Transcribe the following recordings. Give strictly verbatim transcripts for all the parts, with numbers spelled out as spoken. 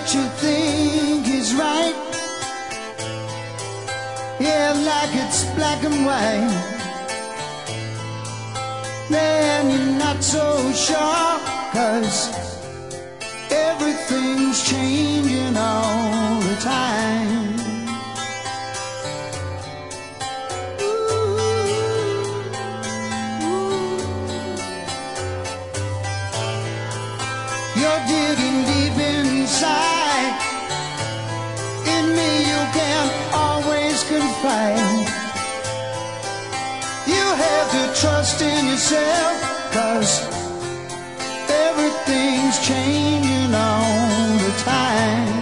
what you think is right. Yeah, like it's black and white. Then you're not so sure, 'cause everything's changing all the time. You're digging deep inside. In me you can't always confide. You have to trust in yourself, 'cause everything's changing all the time.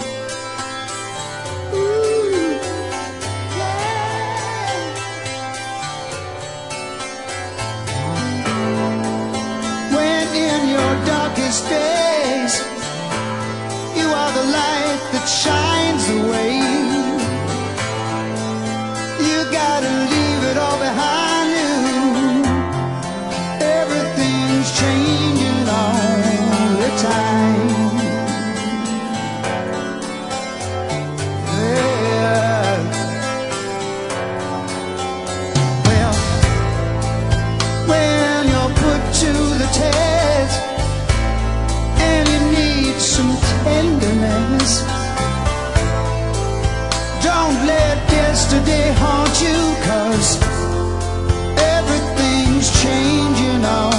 Ooh, yeah. When in your darkest days, you are the light that shines the way. You gotta leave it all behind you. Everything's changing all the time. Yeah. Well, when you're put to the test and you need some tenderness, don't let yesterday haunt you, 'cause everything's changing all